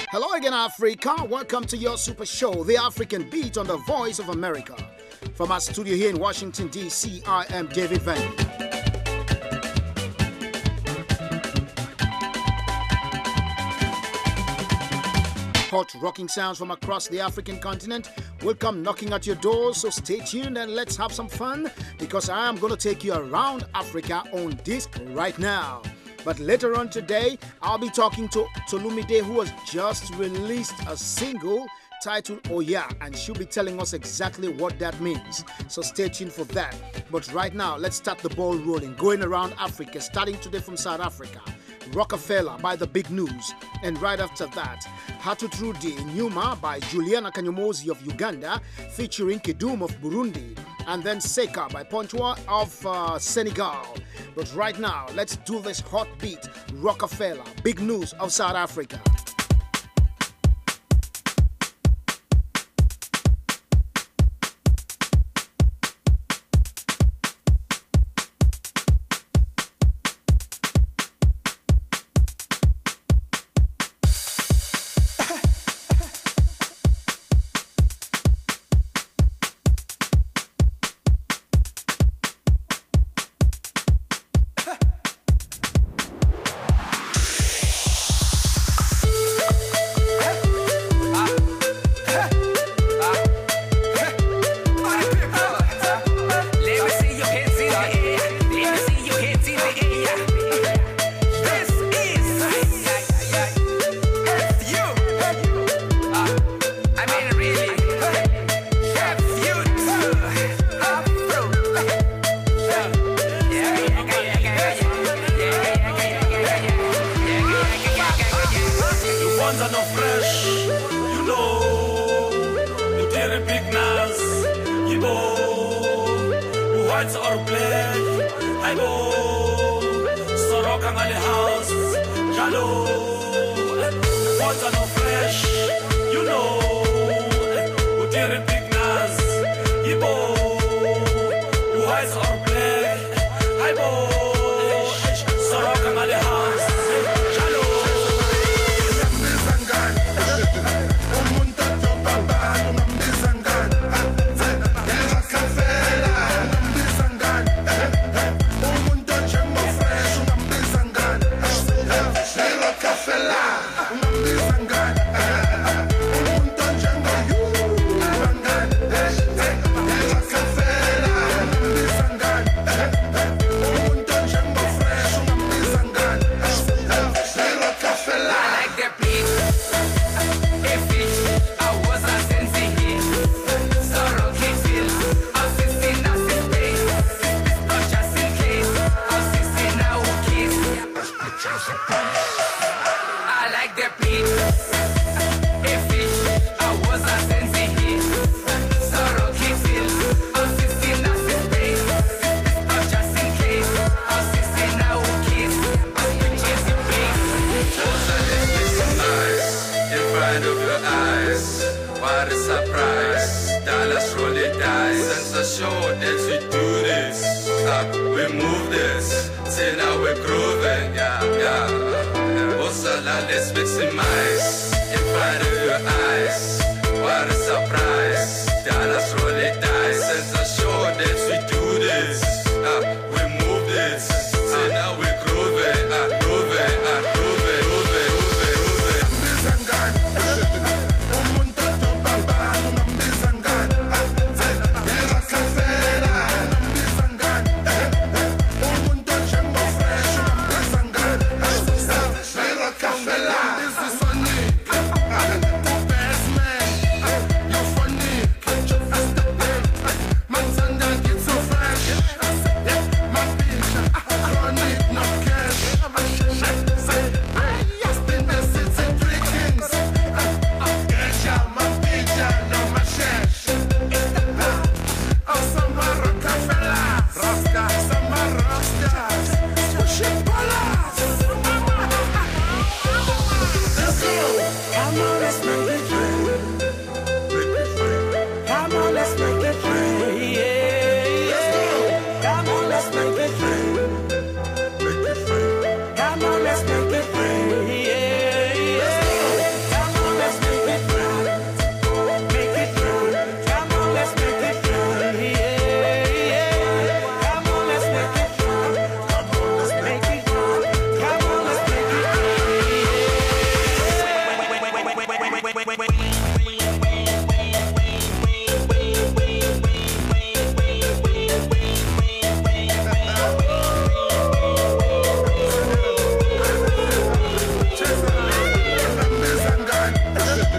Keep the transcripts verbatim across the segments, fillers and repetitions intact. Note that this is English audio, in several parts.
Hello again, Africa. Welcome to your super show, The African Beat on the Voice of America. From our studio here in Washington, D C, I am David Van. Hot rocking sounds from across the African continent will come knocking at your doors, so stay tuned and let's have some fun because I am going to take you around Africa on disc right now. But later on today, I'll be talking to Tolumide, who has just released a single titled Oh Yeah, and she'll be telling us exactly what that means. So stay tuned for that. But right now, let's start the ball rolling, going around Africa, starting today from South Africa. Rockefeller by The Big News. And right after that, Hatutrudi Nyuma by Juliana Kanyomozi of Uganda, featuring Kidum of Burundi. And then Seka by Pontua of uh, Senegal. But right now, let's do this hot beat. Rockefeller, Big News of South Africa. This is funny. Best man. You're funny.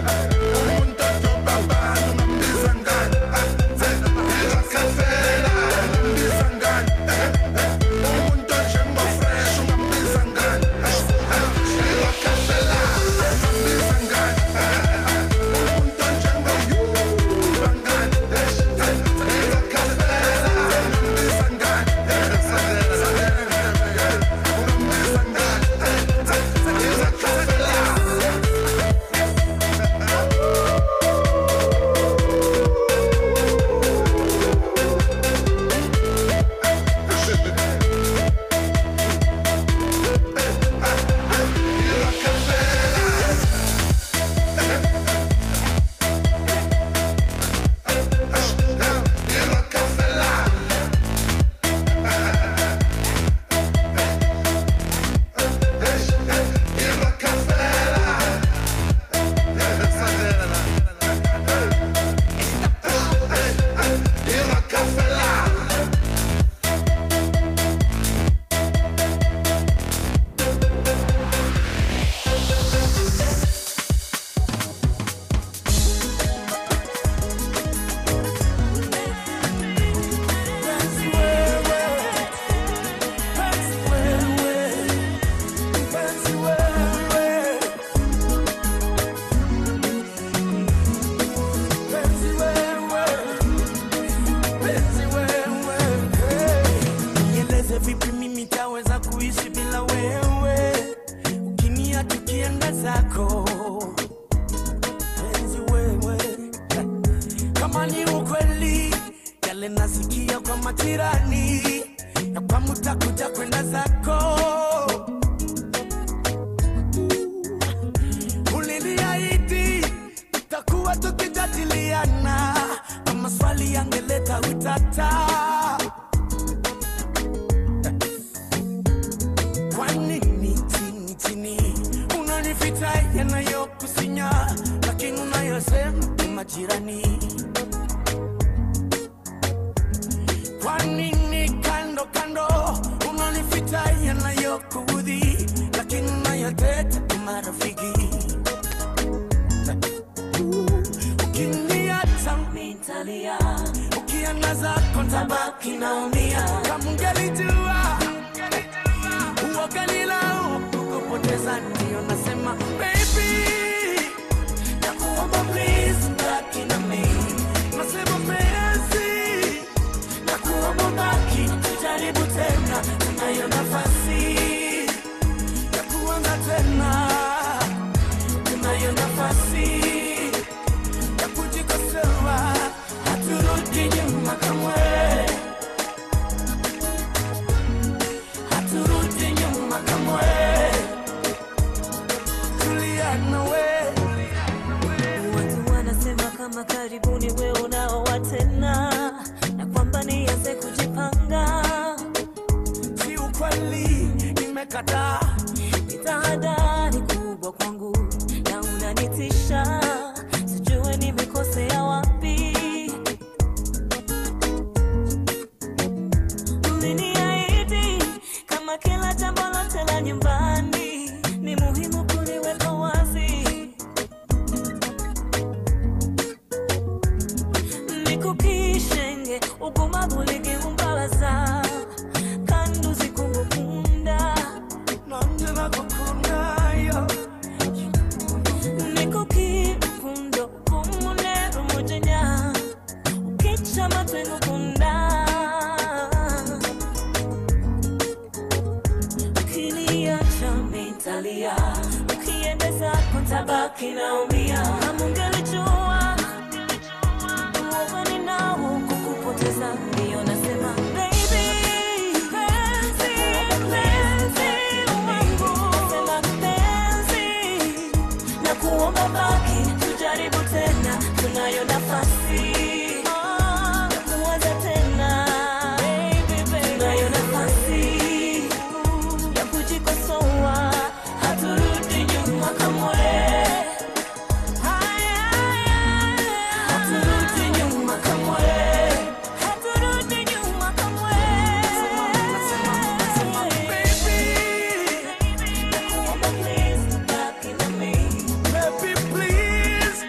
Please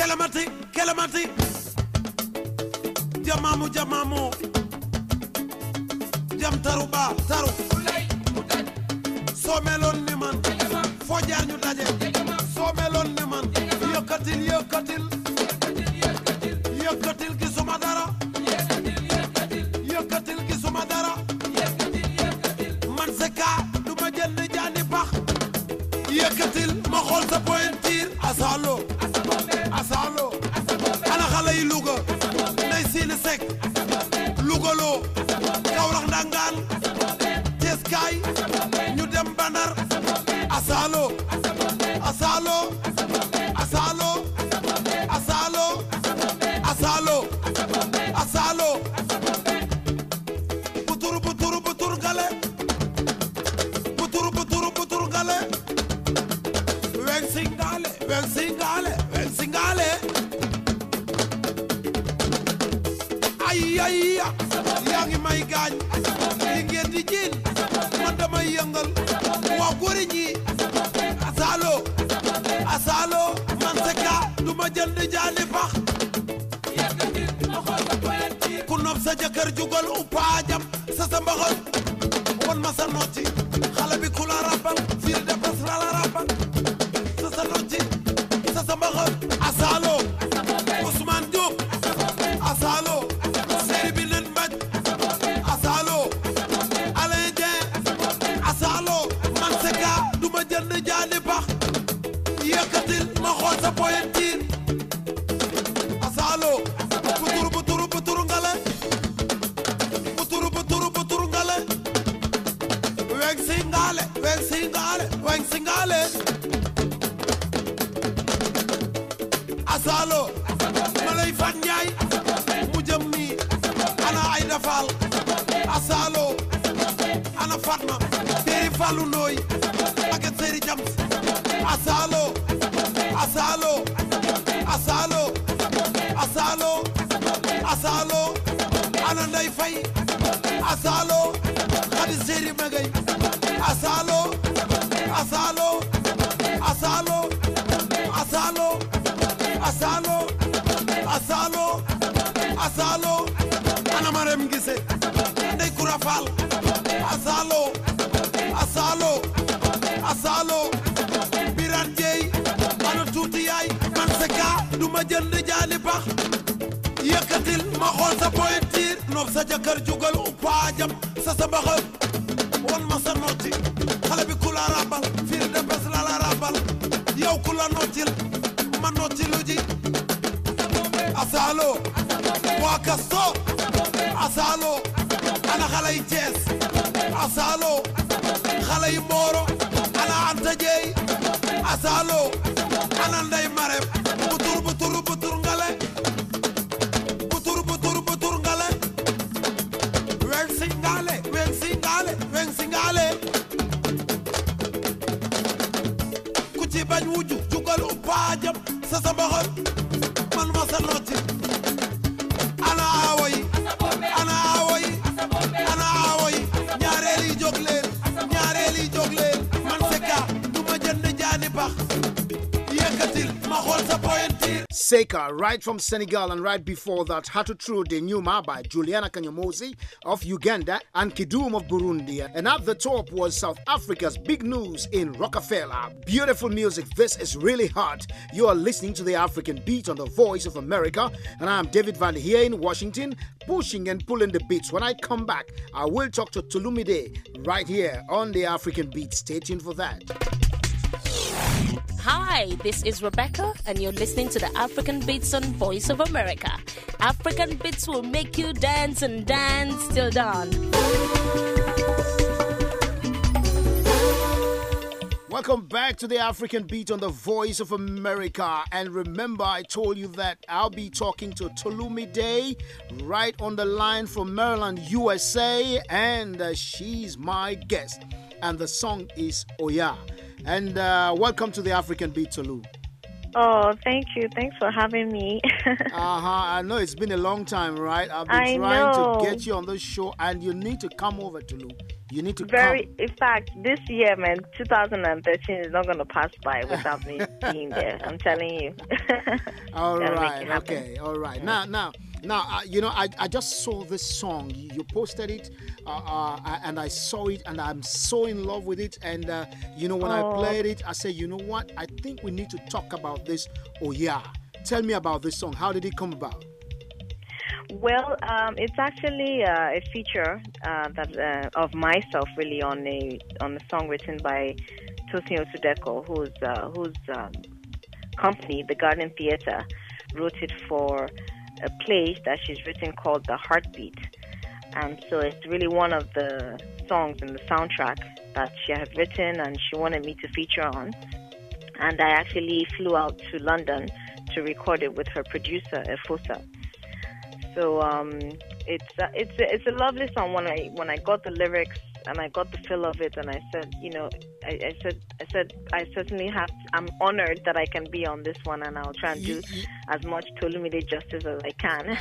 kelamati kelamati jamamu jamamu jam taru ba taru soo meloon ni man foo jaar ñu daje soo meloon ni man yëkkatil yëkkatil yëkkatil gisuma dara yëkkatil gisuma dara man seka du ma jënd jaani pax yëkkatil ma xool sa pointure asalo asalo ana xale yi Louga nay siini sek Louga loo Kaolack ndangaan Cees kaay ñu dem Bandar asalo asalo asalo asalo asalo asalo butur butur butur gale butur butur butur gale wen singale wen singale wen singale ay ay yaa ngi may gaañ li ngeen di jiin man damay yëngal waa góori ñi asalo asalo man seka du ma jënd jaani pax ku nopp sa jëkkër jugal upaajam sa sa mbaxal won ma sa nocci xale bi ku la rabal fiir de bes la la rabal sa sa nocci sa sa mbaxal asalo Ousmane Diop asalo seri bi nen mbaj asalo Alain Dieng asalo man seka du ma jënd jaani pax yëkkatil ma xool sa pointure asalo buturu buturu buturu ngale buturu buturu buturu ngale weng singale weng singale weng singale asalo malay fan njaay mu jëm nii ana Aïda Fall asalo ana Fatma Teri Fallu Nooy ak Seri Jams asalo asalo asalo asalo asalo ana Ndey Fay asalo Khady Seri Magay asalo asalo asalo asalo asalo asalo asalo ana Marème Gise Ndey Koura Fall asalo asalo asalo Birane Dieye ana tuuti yaay man seka du ma jënd jaani pax yëkkatil ma xool sa pointure nopp sa jëkkër jugal upaajam sa sa mbaxal won ma sa nocci xale bi ku la rabal fiir de bes la la rabal yow ku la noccil ma nocci lu ji asalo waa kasto asalo ana xale yi Cees asalo xale yi Mboro ana Anta Jeey asalo ana Ndey Marème butur butur butur ngale butur butur butur ngale wen singale wen singale wen singale ku ci bañ wuju jugal upaajam sa sa mbaxal man ma sa nocci ana awoy ana awoy ana awoy ñaareel yi jóg leen ñaareel yi jóg leen man seka du ma jënd jaani pax yëkkatil ma xool sa pointure Seka, right from Senegal, and right before that, Hatu Trude Nyuma by Juliana Kanyomozi of Uganda and Kidum of Burundi. And at the top was South Africa's Big News in Rockefeller. Beautiful music. This is really hot. You are listening to the African Beat on the Voice of America, and I'm David Van here in Washington, pushing and pulling the beats. When I come back, I will talk to Tulumide right here on the African Beat. Stay tuned for that. Hi, this is Rebecca, and you're listening to the African Beats on Voice of America. African Beats will make you dance and dance till dawn. Welcome back to the African Beat on the Voice of America. And remember, I told you that I'll be talking to Tulumide right on the line from Maryland, U S A, and uh, she's my guest. And the song is Oya. And uh, welcome to the African Beat, Tulu. Oh, thank you. Thanks for having me. uh-huh. I know it's been a long time, right? I've been I trying know. to get you on the show, and you need to come over, Tulu. You need to Very, come. in fact, this year, man, two thousand thirteen is not going to pass by without me being there. I'm telling you. All Gotta make right, it happen. okay, all right. Now, now, now, uh, you know, I, I just saw this song. You, you posted it, uh, uh, and I saw it, and I'm so in love with it. And uh, you know, when I Oh. played it, I said, you know what? I think we need to talk about this. Oh yeah, tell me about this song. How did it come about? Well, um, it's actually uh, a feature uh, that uh, of myself, really, on a on a song written by Tosin Otudeko, whose uh, whose um, company, the Garden Theatre, wrote it for a play that she's written called The Heartbeat, and so it's really one of the songs in the soundtrack that she had written, and she wanted me to feature on. And I actually flew out to London to record it with her producer, Efosa. So um, it's uh, it's a, it's a lovely song. When I when I got the lyrics and I got the feel of it, and I said, you know, I, I said I said I certainly have. I'm honored that I can be on this one, and I'll try and do as much Tolumide justice as I can.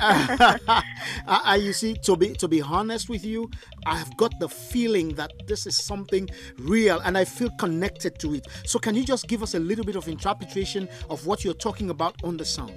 uh, you see, to be to be honest with you, I have got the feeling that this is something real, and I feel connected to it. So, can you just give us a little bit of interpretation of what you're talking about on the song?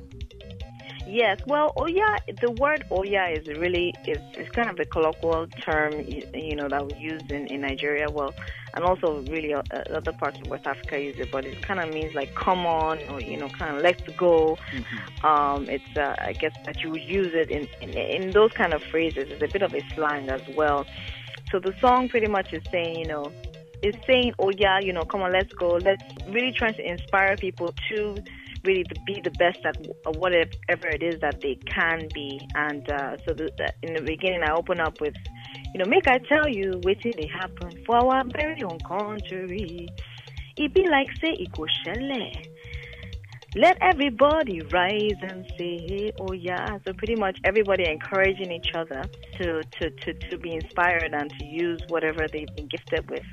Yes, well, Oya, the word Oya is really, is, is kind of a colloquial term, you, you know, that we use in, in Nigeria, well, and also really uh, other parts of West Africa use it, but it kind of means like, come on, or, you know, kind of let's go. Mm-hmm. Um, it's, uh, I guess that you would use it in, in, in those kind of phrases. It's a bit of a slang as well. So the song pretty much is saying, you know, it's saying, oh yeah, you know, come on, let's go. Let's really try to inspire people to really to be the best at whatever it is that they can be. And uh, so the, the, in the beginning, I open up with, you know, make I tell you wetin dey happen for our very own country. It be like say it go shele. Let everybody rise and say, oh yeah. So pretty much everybody encouraging each other to, to, to, to be inspired and to use whatever they've been gifted with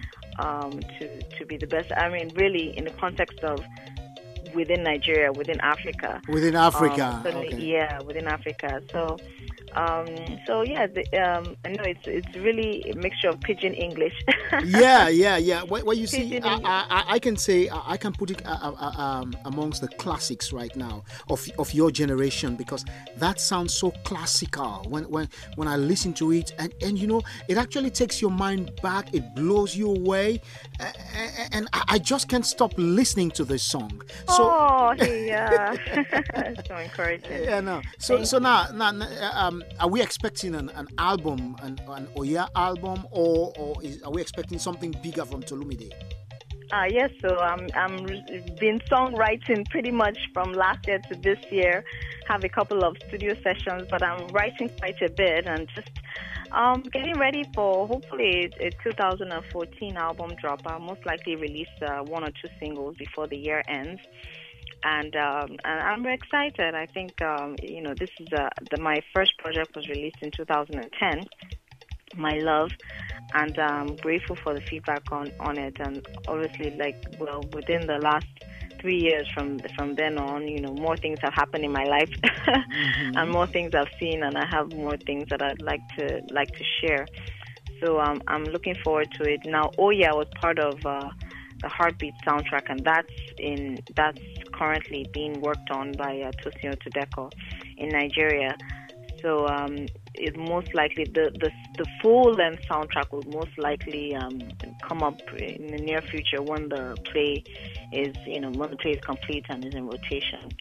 um, to, to be the best. I mean, really, in the context of within Nigeria, within Africa. Within Africa, um, so, okay. Yeah, within Africa. So, um, so yeah, the, um, I know it's it's really a mixture of pidgin English. yeah, yeah, yeah. Well, well you see, Pidgin I, English. I, I can say I can put it uh, uh, um, amongst the classics right now of of your generation, because that sounds so classical when when when I listen to it, and and you know, it actually takes your mind back. It blows you away, uh, and I, I just can't stop listening to this song. So, oh, yeah, so encouraging. yeah, no. So, Thank so now, now, um, are we expecting an, an album, an, an Oya album, or or is, are we expecting something bigger from Tolumide? Uh, yes, so I'm I'm been songwriting pretty much from last year to this year. Have a couple of studio sessions, but I'm writing quite a bit and just um, getting ready for hopefully a two thousand fourteen album drop. I'll most likely release uh, one or two singles before the year ends. And, um, and I'm very excited. I think, um, you know, this is uh, the, my first project was released in two thousand ten, My Love, and I'm grateful for the feedback on, on it. And obviously, like, well, within the last three years from from then on, you know, more things have happened in my life, mm-hmm. and more things I've seen, and I have more things that I'd like to like to share. So um, I'm looking forward to it. Now, Oh Yeah was part of uh, the Heartbeat soundtrack, and that's in that's currently being worked on by uh, Tosin Otudeko in Nigeria. So um, it most likely the, the the full length soundtrack will most likely um, come up in the near future when the play is you know when the play is complete and is in rotation.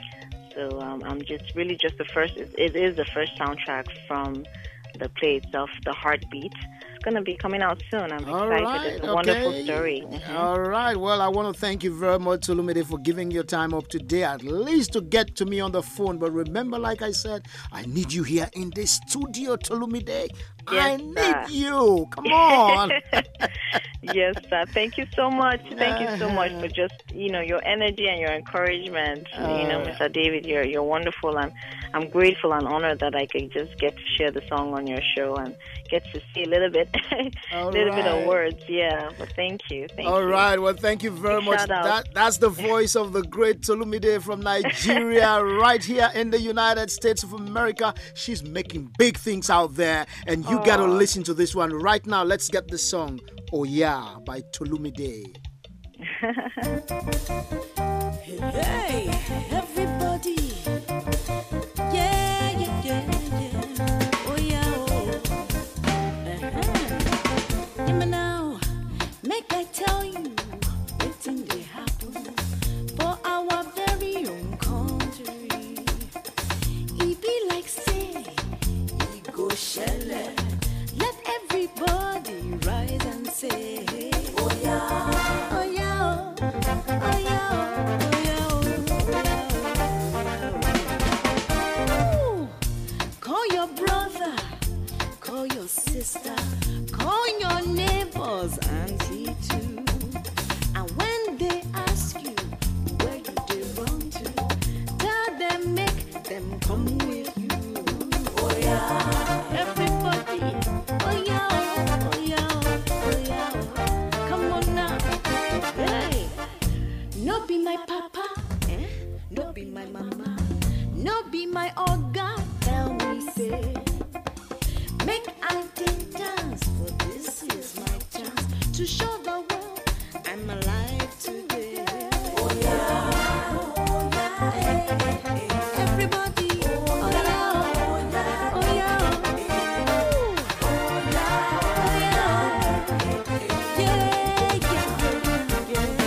So um, I'm just really just the first. It, it is the first soundtrack from the play itself, The Heartbeat. It's going to be coming out soon. I'm All excited. right, It's a okay. wonderful story. Mm-hmm. All right. Well, I want to thank you very much, Tolumide, for giving your time up today, at least to get to me on the phone. But remember, like I said, I need you here in the studio, Tolumide. Yes, I need sir. you. Come on. Yes, sir. Thank you so much. Thank you so much for just, you know, your energy and your encouragement. Uh, you know, Mister David, you're you're wonderful. I'm I'm grateful and honored that I could just get to share the song on your show and get to see a little bit, a little right. bit of words. Yeah, but thank you. Thank All you. right. Well, thank you very Big much. That that's the voice of the great Tolumide from Nigeria, right here in the United States of America. She's making big things out there, and you oh. got to listen to this one right now. Let's get the song "Oh Yeah" by Tolumide. Hey, everybody. Yeah, yeah, yeah, yeah. Oh, yeah, oh. Uh-huh. Hear me now. Make I tell you what thing they happen for our very own country. It be like say, it go shelle. Let everybody rise and say, oh, yeah, oh, yeah, oh, yeah, oh, yeah, oh, yeah. Ooh. Call your brother, call your sister, call your neighbors, auntie too. And when they ask you where you they run to, tell them make them come with you. Oh yeah, everybody. Oh yeah, oh yeah, oh yeah. Come on now. Hey, no be my papa, eh? No be my mama, no be my oga. Tell me say, make I take dance, for this is my chance to show the world I'm alive today. Oh yeah, oh yeah, hey, hey, hey. Everybody, oh yeah, oh yeah, oh yeah, ooh, oh yeah, oh yeah, yeah, yeah,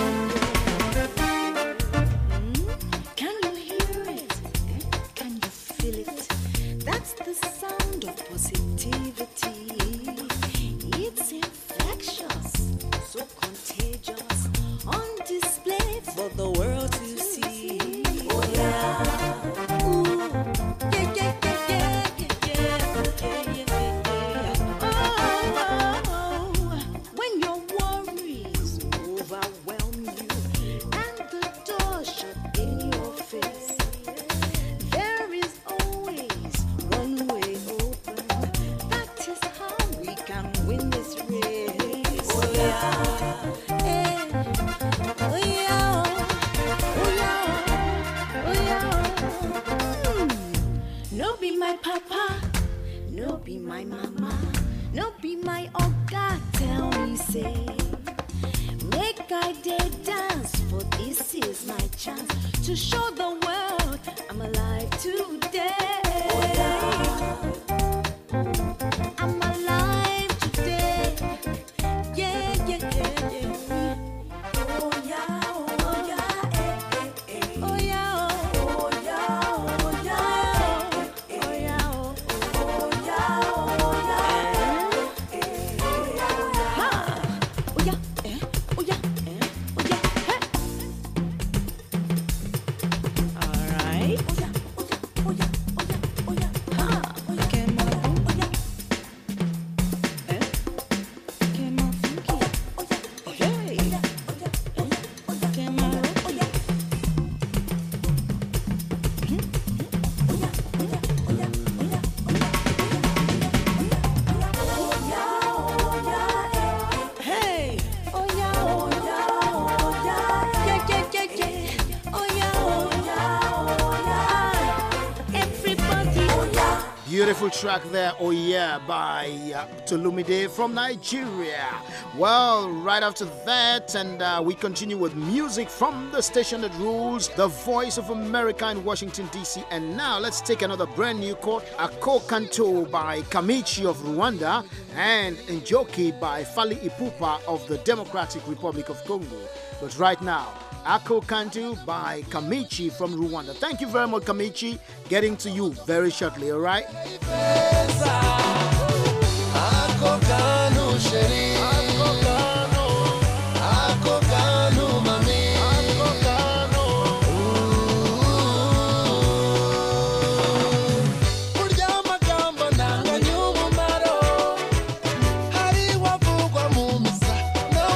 yeah. Mm? Can you hear it? Can you feel it? That's the sound of positivity. It's infectious, so contagious, on display for the world to see. Oh yeah, ooh, yeah, yeah, yeah, yeah, yeah, yeah, yeah, yeah. Oh, oh, oh. When your worries overwhelm you and the door shut in your face, there is always one way open. That is how we can win this race. Oh yeah, hey. Oh yeah, oh yeah, oh yeah. Mm. No be my papa, no be my mama, no be my oga. Tell me say, make I day dance, for this is my chance to show the world I'm alive today. Oh yeah. I'm alive today. Yeah, yeah, yeah, yeah. Oh yeah, oh yeah, eh, eh, eh. Oh yeah, oh yeah, oh yeah, oh yeah, oh yeah, oh yeah, eh, eh, ha. Oh yeah, eh, oh yeah, eh, oh yeah, hey. All right. Oh yeah, oh yeah, oh yeah, oh yeah, oh yeah, ha. Oh yeah, come on, oh yeah. Eh? Come on, funky. Oh yeah, oh yeah, hey. Oh yeah, oh yeah, oh yeah, oh yeah. Come on, oh yeah. Hmm? Hmm? Oh yeah, oh yeah, oh yeah, oh yeah, oh yeah, oh yeah, oh yeah, oh yeah, hey. Oh yeah, oh yeah, oh yeah, yeah, yeah, yeah, yeah. Oh yeah, oh yeah, oh yeah. Everybody, oh yeah. Beautiful track there, Oh Yeah, by uh, Tolumide from Nigeria. Well, right after that, and uh, we continue with music from the station that rules, the Voice of America in Washington, D C. And now let's take another brand new chord, Ako Kanto by Kamichi of Rwanda and Njoki by Fally Ipupa of the Democratic Republic of Congo. But right now, Ako Kanto by Kamichi from Rwanda. Thank you very much, Kamichi. Getting to you very shortly, all right? No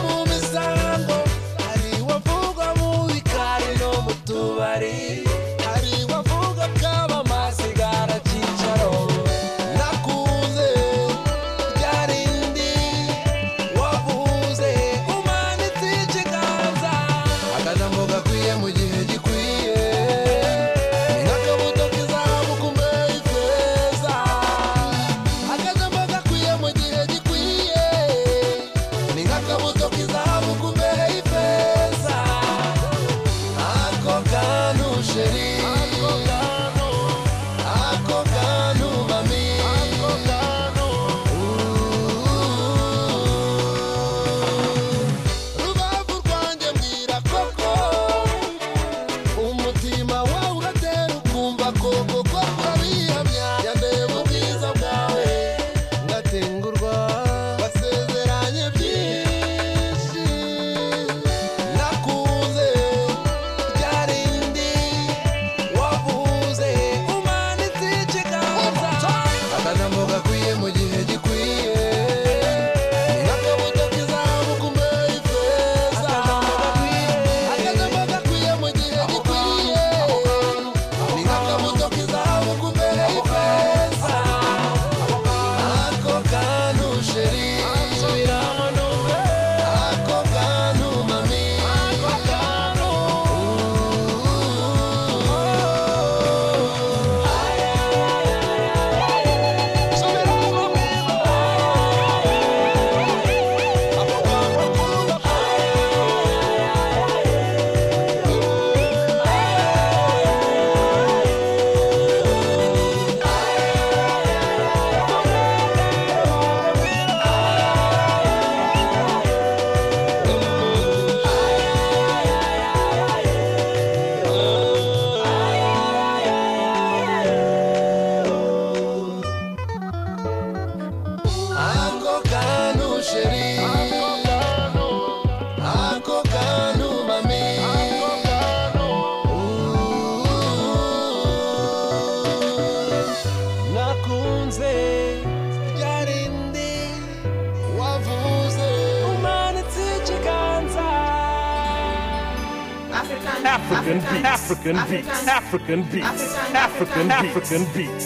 African beats, African beats, African beats, African beats, African beats.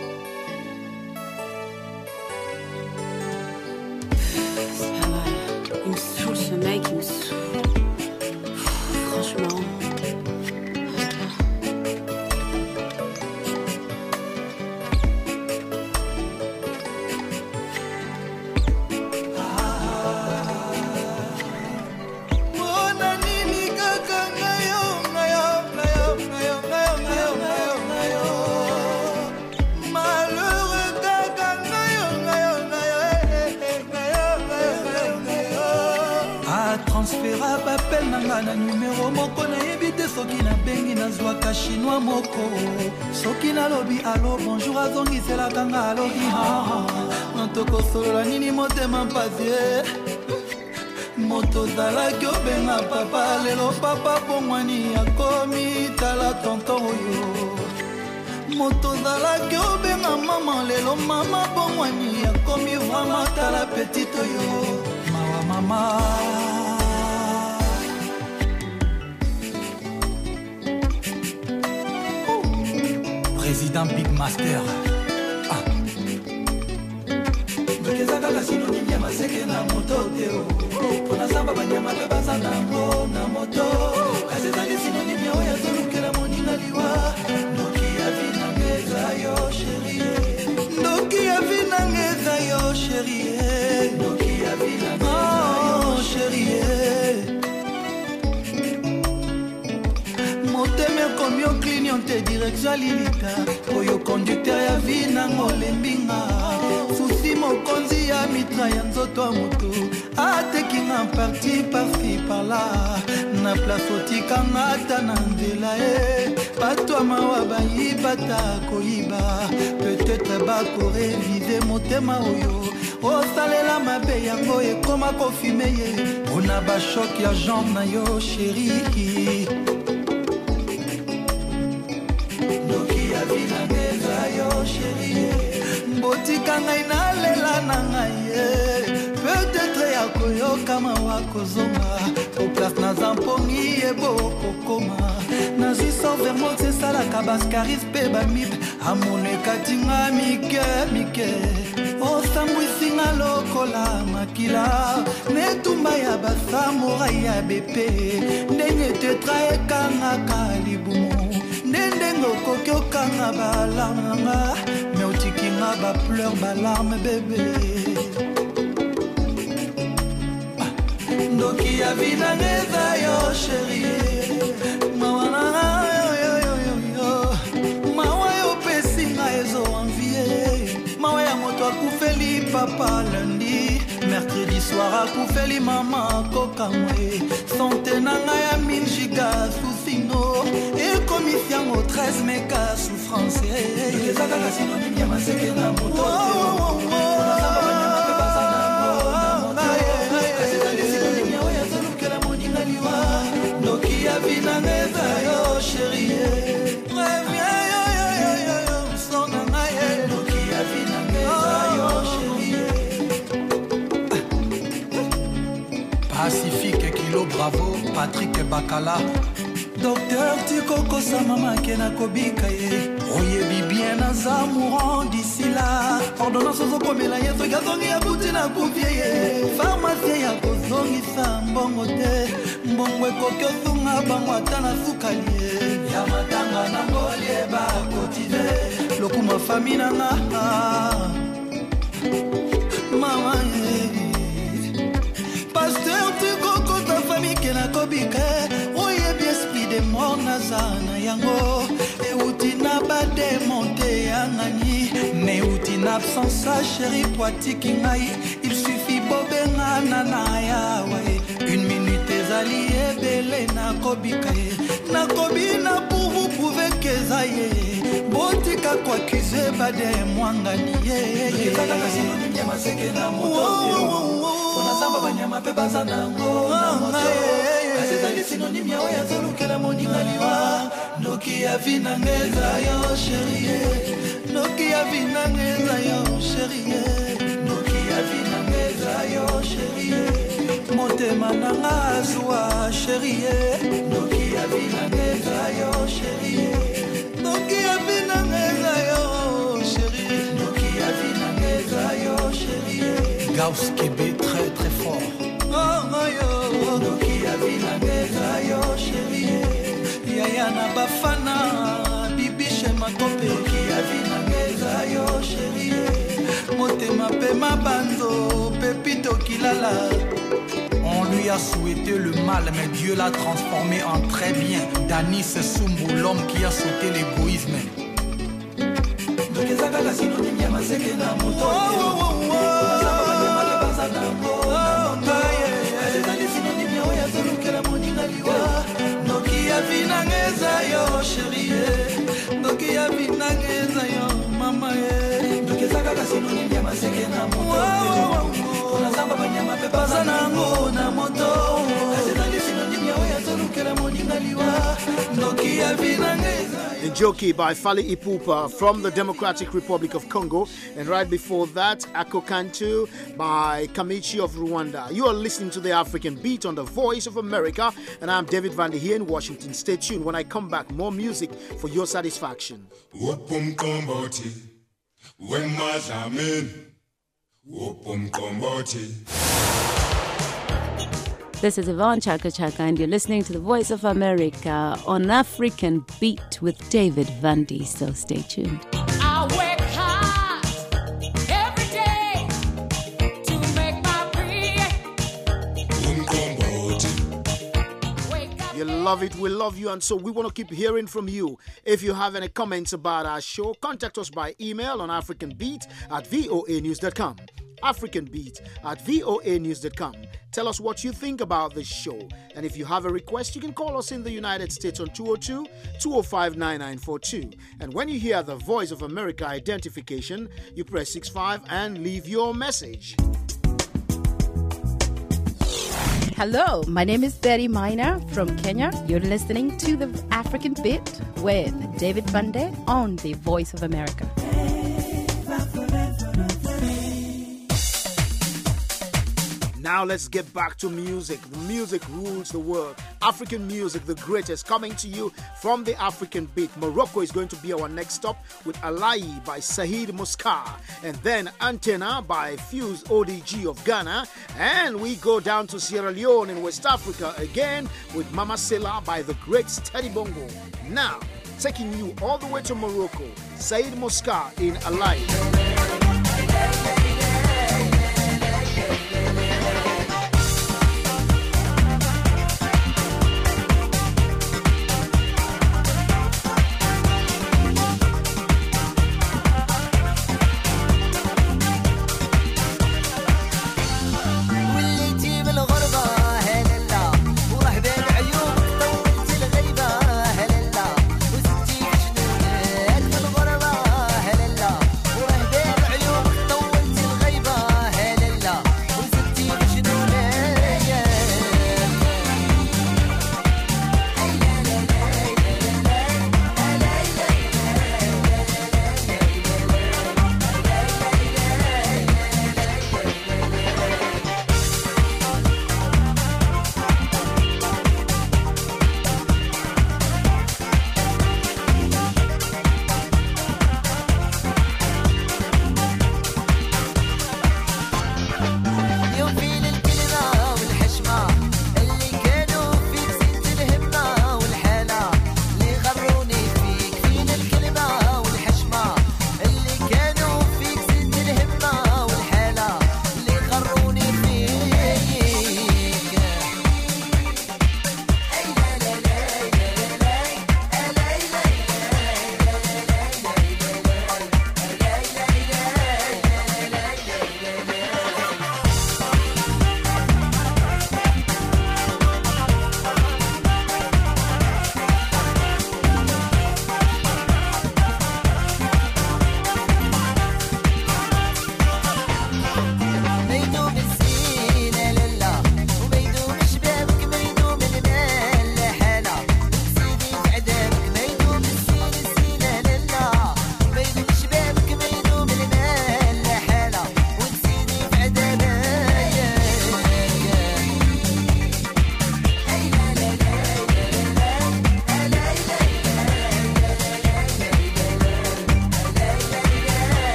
Il me saoule ce mec, il me saoule. Franchement. Na numéro moko na yebite soki na bengi na zwaka chinois moko soki na lobi allo bonjour azongisela kanga alobi natoko solola nini motema mpasie moto zalaki obenga papa lelo papa bongwani akomi tala tonton oyo moto zalaki obenga mama lelo mama bongwani akomi vrama tala petit oyo mawa mama. Président Big Master. Ah. Bekezaka la synonyme ya maseke na moto teo. Pona samba banyama pe bazana ngo na moto. Kasezali synonyme ya oya zolukela moninga liwa. Ndoki ya vina ngeza yo chérie. Ndoki ya vina ngeza yo chérie. Ndoki ya vina ngeza yo chérie. Motemer comme yo clignote direction lilita oyo conducteur ya vie nango lembinga susi mokonzi ya mitra ya nzoto ya moto atekinga parti par-ci par-là na place otikanga ata na nzela e bato ya mawa bayibata koyiba peut-être bakorevise motema oyo osalela mabe yango ekoma kofime ye mpona bashok ya jambe na yo sheri. Botika ngai na lela na ngai peut-être ya koyoka mawa kozonga au place na zampongi ebo kokoma nazwi sort vers moi esalaka baskaris mpe bamip amonekati nga mike mike osambwisinga lokola makila netumba ya basamurai ya bepe ndenge tetra ekangaka libumu ndenge okoki okanga balarme nanga me otikinga bapleur balarme bebe ndoki ya vinanga eza yo sherie mawana yoyoyoyo mawa yopesinga ezoanvie mawa ya moto akufeli papa lundi mercredi soir akufeli mama kokamwe sante nanga ya mille giga susino ekomisi yango treize meka souffrance ezakaka synonyme ya maseke na moto onazamba banyama mpe bazanango na moto ezali synonyme ya oyo azolukela moninga liwa ndoki ya vinanga eza yo sherie revien yoyoyoyo msonga ngaye ndoki ya vinanga eza yo sherie. Pacifique Kilo Bravo Patrick Bakala Docteur Tikokosa mama kena kobika ye oyebi bien naza mourant d'ici là ordonnance ozokomela ye soki azongi ya buti na kufie ye pharmacie ya kozongisa mbongo te mbongo ekoki osunga bango ata na sukali ye ya matanga na ngolie bakotive lokuma fami nanga mama ye pasteur Tikokota famille kena kobika oyebi esprit de mort nazana yango euti na bademonte ya ngani me euti na absence a chéri poatiki ngai il suffit bobengana na yawe une minute ezali ebele nakobika ye nakobi na pour vous prouver que eza ye botika koaccuse bademwangani ye ezalaka synonyme ya maseke na moto onazamba banyama mpe baza nango na moto ezali synonyme ya oyo azolukela moninga liwa noki ya vinanga eza yo sherie noki ya vinanga eza yo sherie noki ya vinanga eza yo sherie motema nanga azwa sherie noki ya Klaus Kebe très très fort. Oh yo, Noki avinangeza yo chérie. Yaya na bafana, bibi chez ma copine. Noki avinangeza yo chérie. Motema pe mabanzo, pepito kilala. On lui a souhaité le mal, mais Dieu l'a transformé en très bien. Dani Sesumbu, l'homme qui a sauté l'égoïsme. Nokia vinangeza yo chérie, Nokia vinangeza yo mama ye. Nokia zaka sinoni ya maseke na moto. Kuna samba banyama pepa zanango na moto. Azali sinoni ya oya zolukela moninga liwa. Nokia vinangeza. Njoki by Fally Ipupa from the Democratic Republic of Congo, and right before that, Ako Kantu by Kamichi of Rwanda. You are listening to the African Beat on the Voice of America, and I'm David Vandy here in Washington. Stay tuned. When I come back, more music for your satisfaction. This is Yvonne Chaka Chaka, and you're listening to the Voice of America on African Beat with David Vandy. So stay tuned. I work hard every day to make my You love it, we love you, and so we want to keep hearing from you. If you have any comments about our show, contact us by email on africanbeat at voa news dot com. africanbeat at voa news dot com. Tell us what you think about this show. And if you have a request, you can call us in the United States on two oh two, two oh five, nine nine four two. And when you hear the Voice of America identification, you press six five and leave your message. Hello, my name is Betty Miner from Kenya. You're listening to the African Beat with David Vandy on the Voice of America. Now let's get back to music. The music rules the world. African music, the greatest, coming to you from the African Beat. Morocco is going to be our next stop with Alai by Saheed Muskar. And then Antenna by Fuse O D G of Ghana. And we go down to Sierra Leone in West Africa again with Mama Sela by the great Steady Bongo. Now, taking you all the way to Morocco, Saheed Muskar in Alai. وراح بين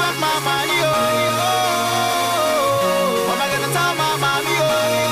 spend my money, oh. What am I gonna tell my mommy, oh?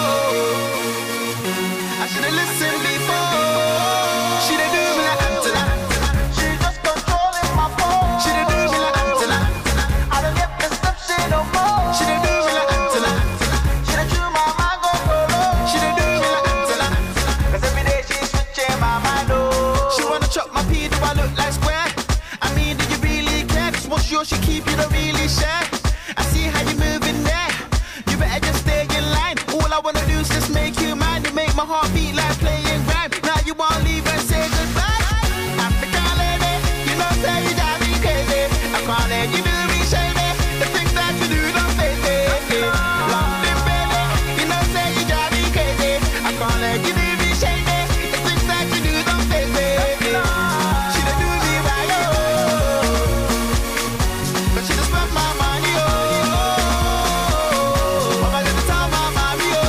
I should've listened before. She done do me like Antenna. She just controlling my phone. She done do me like Antenna. I don't get perception no more. She done do me like Antenna. She done chew my mind go polo. She done do me like Antenna. Cause every day she's switching my mind, oh. She wanna chop my pee, do I look like square? I mean, do you really care? Cause what's yours she keep, you don't really share. I see how you moving there. You better just stay in line. All I wanna do is just make you mine. You make my heart beat like playing rhyme. Now you won't leave and say goodbye. African lady, you know say you drive me crazy. I can't let you do me shady. The things that you do don't face it. London baby, you know say you drive me crazy. I can't let you do me shady. The things that you do don't face it. She done do me right, oh. But she just spent my money, oh. What am I gonna tell my mommy, oh?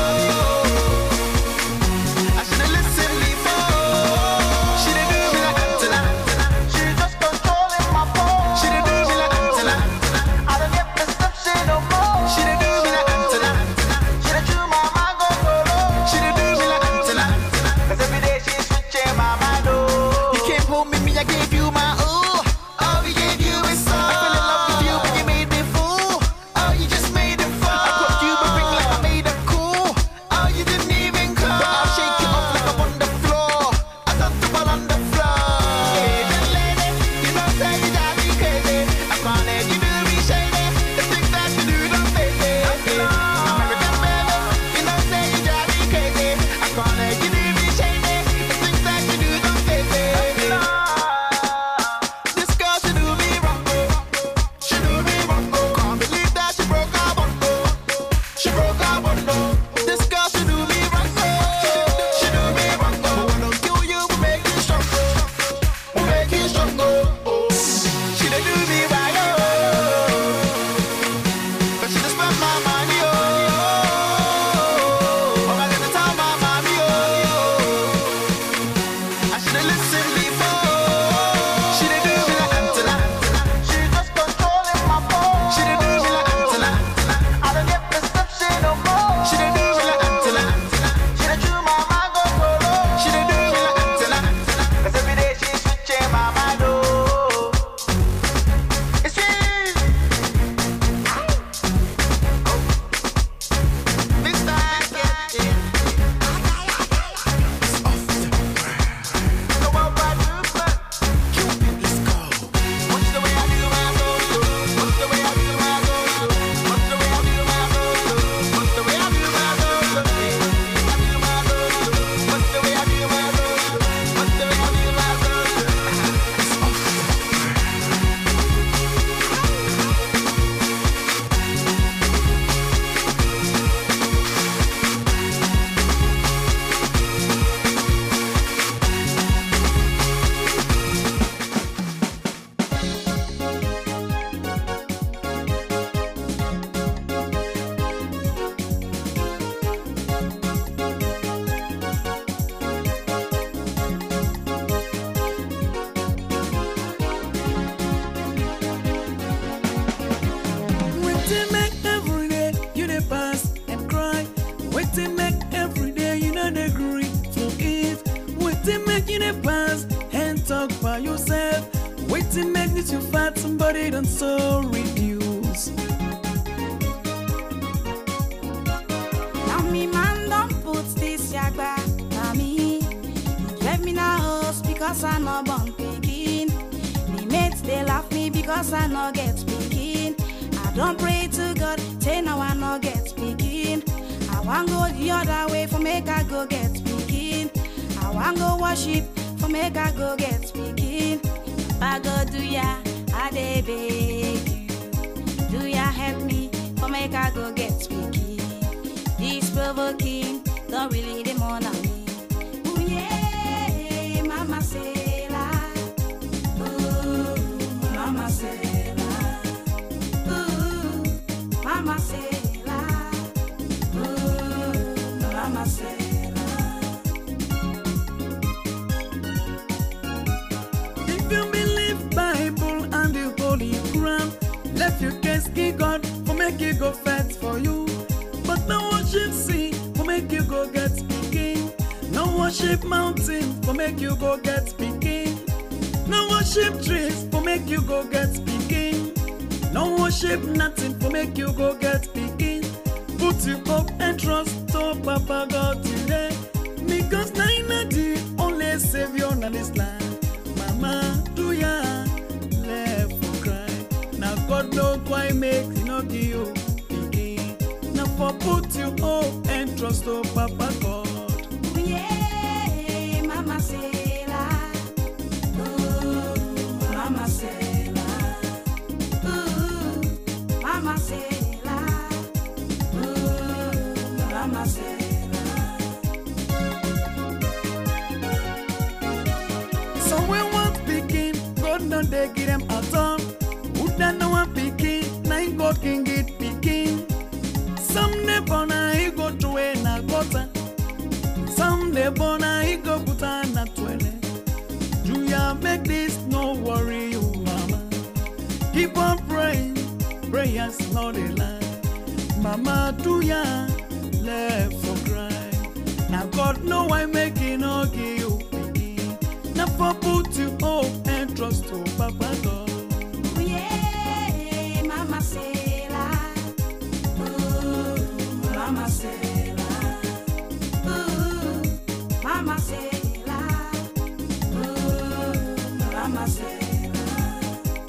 I should've listened before. She done do me like Antenna. She just controlling my phone. She done do me like Antenna. I don't get perception no more. She done do me like Antenna. She done chew my mind go polo. She done do me like Antenna. Cause every day she's switching my mind, oh. You came home with me, I gave you my ooh. All we gave you is all. I fell in love with you, but you made me fool. Oh, you just made it fall. I put you a ring like I made it cool. Oh, you didn't even call. But I'll shake you off like I'm on the floor. I thought you were on the floor. Hey, that lady, you know say you drive me crazy. I can't let you do me shady. The things that you do don't face it. American baby, you know say you drive me crazy. I can't let you do me shady. The things that you do don't face it. This girl, she do me wrong, oh. She do me wrong, oh. Can't believe that she broke our bond, oh. She broke our bond, oh. This girl, she do me wrong, oh. She do me wrong, oh. But when I kill you, we make you strong, oh. We make you strong, oh. She done do me right, oh. But she just spent my money, oh. What am I gonna tell my mommy, oh? I should've listened before. She done do me like Antenna. She just controlling my phone. She done do me like Antenna. I don't get perception no more. She done do me like Antenna. She done chew my mind go polo. She done do me like Antenna. Cause every day she's switching my mind, oh. It's me. Mister Get It. So what I do, man? Cupid, let's go. What's the way I do my go-go? What's the way I do my go-go? What's the way I do my go-go? What's the way I do my go-go? I do my go-go. What's the way I do my go-go? What's the way I do my go-go? It's off the Waiting make every day you dey pass and cry. Waiting make every day you know dey agree to it. Waiting make you dey pass and talk by yourself. Waiting make this you fight somebody don't so reduce. Now me man don't put this yagba on me. He drive me na house because I no born pikin. Me mates they laugh me because I no get speaking. I don't pray to God, say now I no get speaking. I want go the other way for make I go get speaking. I want go worship for make I go get speaking. I go do ya, I dey beg you. Do ya help me for make I go get speaking. This provoking don't really demand on me. Ooh yeah, mama say la. Ooh, mama say la. Ooh, mama say la. Ooh, mama say la. If you believe Bible and the Holy Quran, let if you can ski God, for make you go fat for you. But no worship sea, for make you go get speaking. No worship mountain, for make you go get speaking. No worship trees, for make you go get speaking. No worship nothing, for make you go get speaking. Put you up and trust to Papa God today. Because Naina the only savior on this land. Mama, do ya left for cry? Now God knows why make you not give you begin. Now for put you up and trust to Papa God. Yeah, Mama say la. Ooh, Mama say la. Ooh, Mama say la. Ooh, Mama say. So we want picking, God no they give them a ton. Who don't know one picking, now God can get picking. Some nebona he go to a na gota. Some nebona he go put on a twelve. Do ya make this no worry you mama? Keep on praying, prayers not a lie. Mama do ya left for cry? Now God know I making no give you. Now for put you hope and trust to Papa God. Yeah, Mama say la. Ooh, Mama say la. Ooh, Mama say la. Ooh, Mama say la.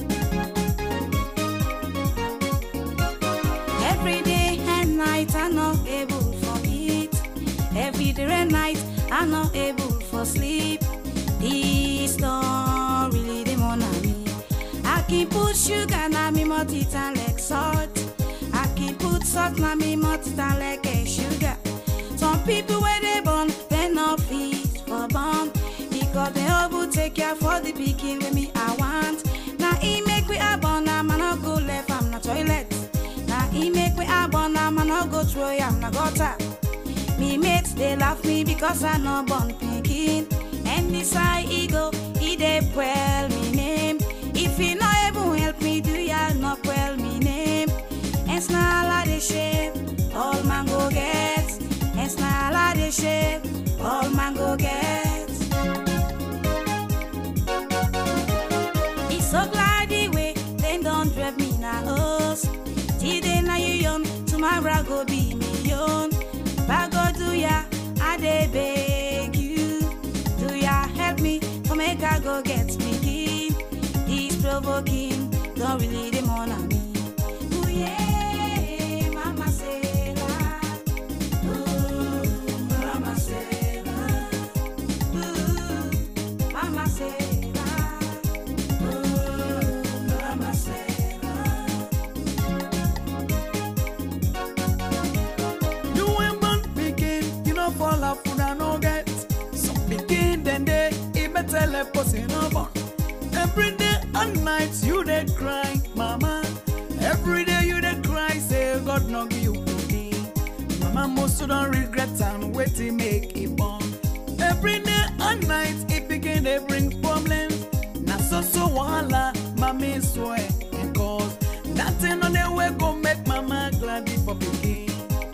Every day and night I'm not able for eat. Every day and night I'm not able for sleep. This don't really demon on me. I can put sugar na me multita like salt. I can put salt na me multita like a sugar. Some people where they born, they not fit for born because they able take care for the picking with me I want. Now he make me a born, I'm not go left, I'm not toilet. Now he make me a born, I'm not go throw, I'm not gutter. Me mates they laugh me because I no born picking. And this I ego, he dey well me name. If he not able help me, do ya not well me name? And snarl the shape, all man go get. And snarl the shape, all man go get. It's so glad the way, then don't drive me na us. Today na you young, tomorrow go be me young. But go do ya, I dey beg you. Do ya help me, for make I go get speaking. He's provoking, don't really demand on me. Ooh yeah, Mama say la. Ooh, Mama say la. Ooh, Mama say la. Ooh, Mama say la. You ain't born picking, you know fall off food and no get. Some picking then they even tell a pussy no born. Every day and night you dey cry, mama. Every day you dey cry, say God no give you pity. Mama most don't regret and wait to make it born. Every day and night it begin they bring problems. Na so so wahala, mommy swear and cause nothing on the way go make mama glad for picking.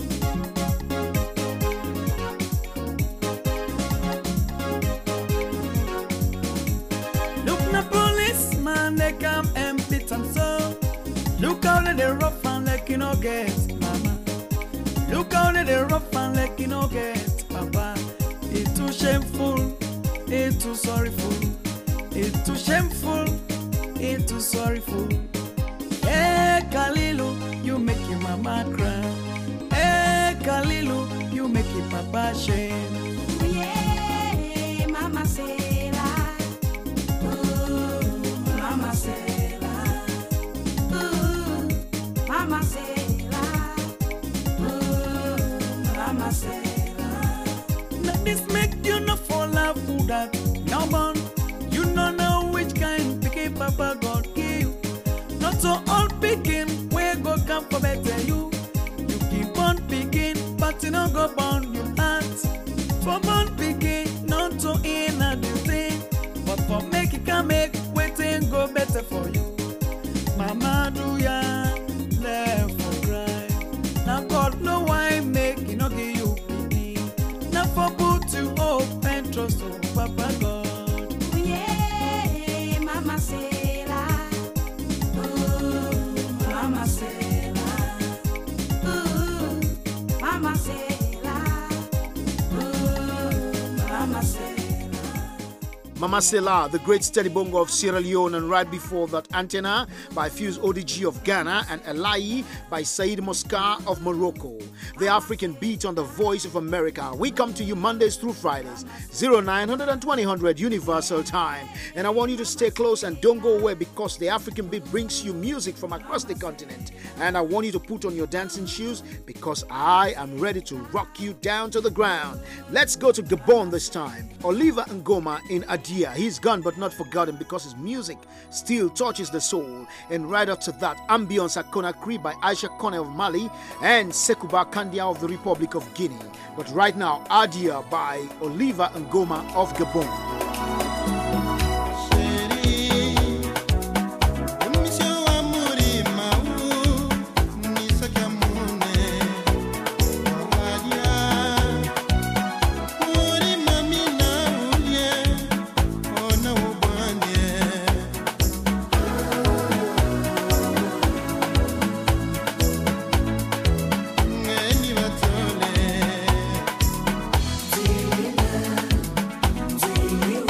Man, they come and beat and so. Look how they rough and like you no get, mama. Look how they rough and like you no get, papa. It's too shameful, it's too sorrowful. It's too shameful, it's too sorrowful. Hey, Kalilu, you make your mama cry. Hey, Kalilu, you make your papa shame. Yeah, Mama say la. Mama say la. Ooh, Mama say la. Ooh, Mama say la. Now this make you no fall out food that no born. You don't know which kind picking Papa God give. Not so all picking, where go come for better you. You keep on picking, but you don't go born your heart. For born picking, not to in a thing. But for make it can make waiting go better for you. Mama do ya Mama Sela, the great steady bongo of Sierra Leone, and right before that, Antenna by Fuse O D G of Ghana, and Elai by Said Mosca of Morocco. The African Beat on the Voice of America. We come to you Mondays through Fridays, oh nine hundred and twenty hundred Universal Time. And I want you to stay close and don't go away, because the African Beat brings you music from across the continent. And I want you to put on your dancing shoes, because I am ready to rock you down to the ground. Let's go to Gabon this time. Oliver Ngoma in Adia. He's gone but not forgotten, because his music still touches the soul. And right after that, Ambiance at Conakry by Aisha Kone of Mali and Sekuba Kandia of the Republic of Guinea. But right now, Adia by Oliver Ngoma of Gabon. Do you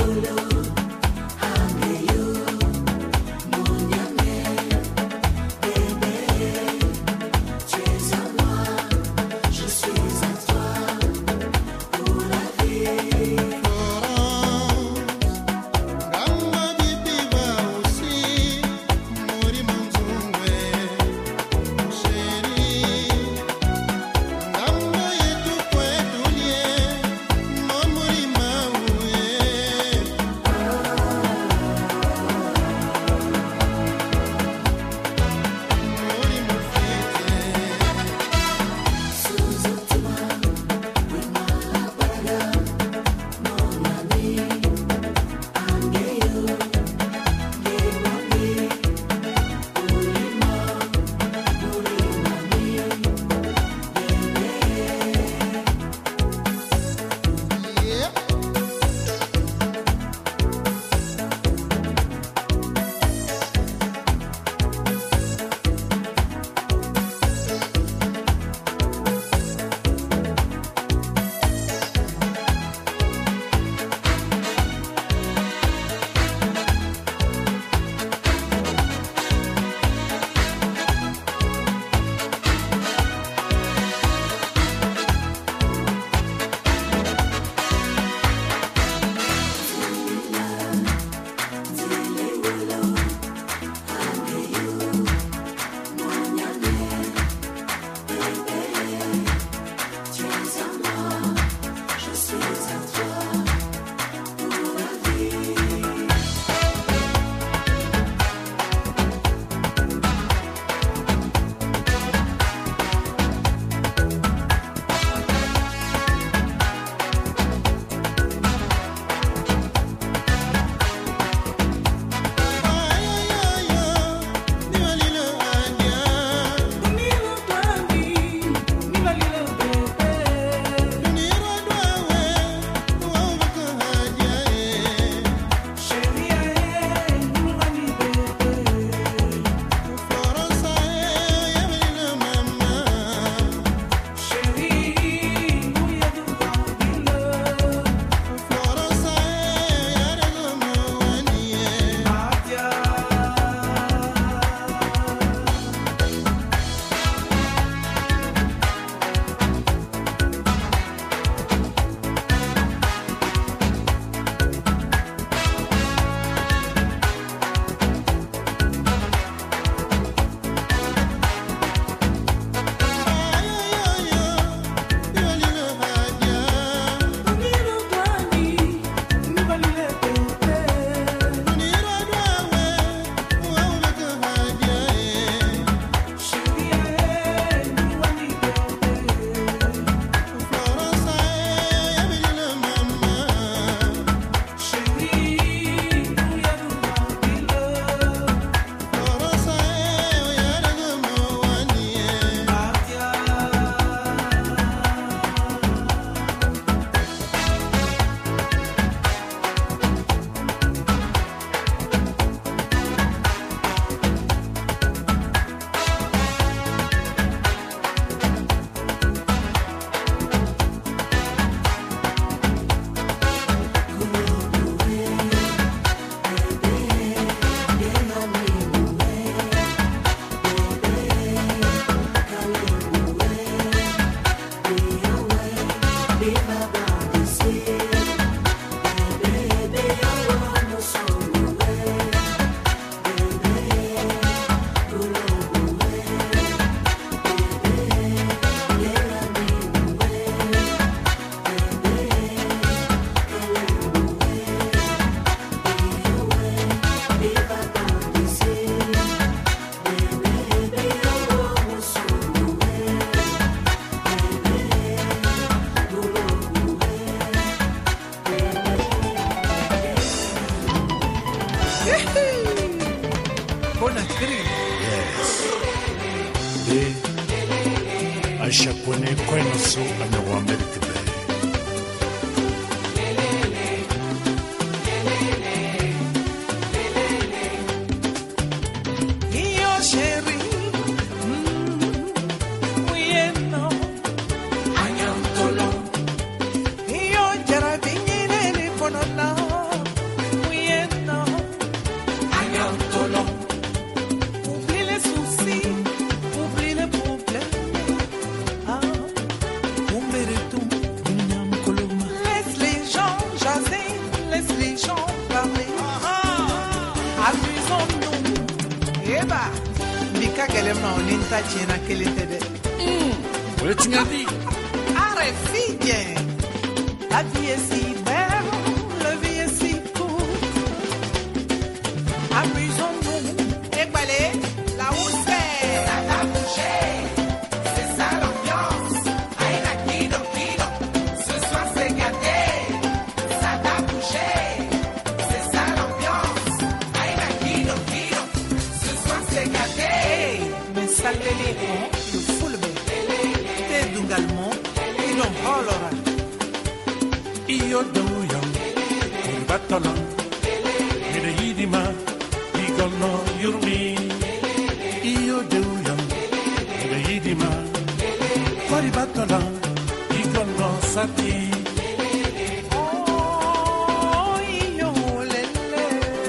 Conakry. Yes. De Aisha Kone Kweno So Anawamerika Bay. Iyo chéri, mm, uyeno, anyantolo. Iyo jarabingine ni ponona, uyeno, anyantolo. Oublie les soucis, oublie les problèmes. Ah, umberetum, unyam koloma. Laisse les gens jaser, laisse les gens parler. Amusons-nous. Eba, Mika Galema on intachina kelitede. What's ngadi? Arrête, fille. La vie est si belle, la vie est si cool. Amusons-nous. Ébalé, la housse. Ça t'a bougé. C'est ça l'ambiance. Aïe, la kido, kido. Ce soir c'est gâté. Ça t'a bougé. C'est ça l'ambiance. Aïe, la kido, kido. Ce soir c'est gâté. Mais ça l'élite, le full bé. T'es dungalmo, il en holora. Iyo doyam, Kurbatala, Mire Yidima, Igono Yurmi. Iyo doyam, Mire Yidima, Kurbatala, Igono Sati. Oh, io lele.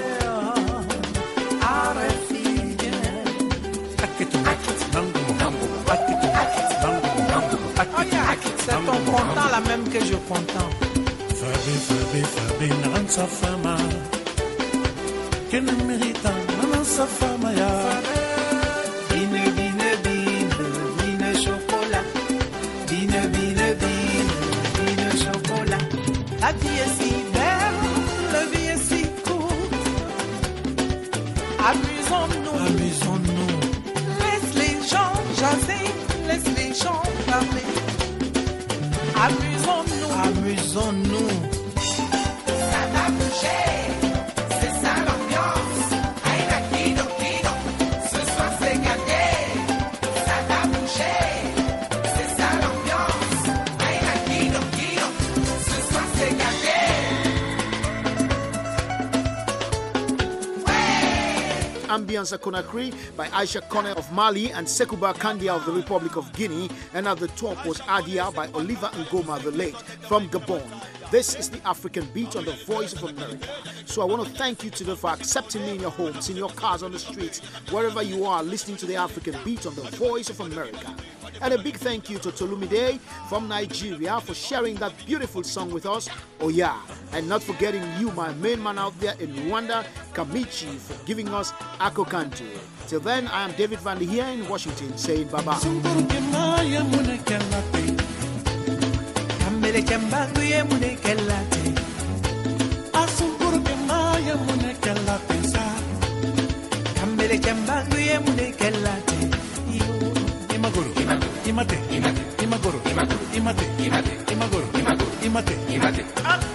Arrête, fille. Akitu, Nango, Nango, Akitu, Nango, Nango, Oh, yeah. C'est ton content la même que je content. Fabi, Fabi, Fabi, Nansa Fama. Que ne mérita, Nansa Fama ya. Bine, bine, bine, bine chocolat. Bine, bine, bine, bine chocolat. La vie est si belle, la vie est si cool. Amusons-nous. Amusons-nous. Laisse les gens jaser, laisse les gens parler. Amusons-nous. Amusons-nous. Ça t'a bougé. C'est ça l'ambiance. Aïe, la kido, kido. Ce soir c'est gâté. Ça t'a bougé. C'est ça l'ambiance. Aïe, la kido, kido. Ce soir c'est gâté. Ambiance at Conakry by Aisha Kone of Mali and Sekuba Kandia of the Republic of Guinea, and at the top was Adia by Oliver Ngoma the Late from Gabon. This is the African Beat on the Voice of America. So I want to thank you today for accepting me in your homes, in your cars, on the streets, wherever you are listening to the African Beat on the Voice of America. And a big thank you to Tolumide from Nigeria for sharing that beautiful song with us, Oh Yeah. And not forgetting you, my main man out there in Rwanda, Kamichi, for giving us Ako Kantu. Till then, I am David Van De here in Washington saying bye-bye. Kambele chambangu ye mune kelate. Asumpuru ke maya mune kelate sa. Kambele chambangu ye mune kelate. Imagoro, imate, imate, imagoro, imate, imate, imagoro, imate, imate.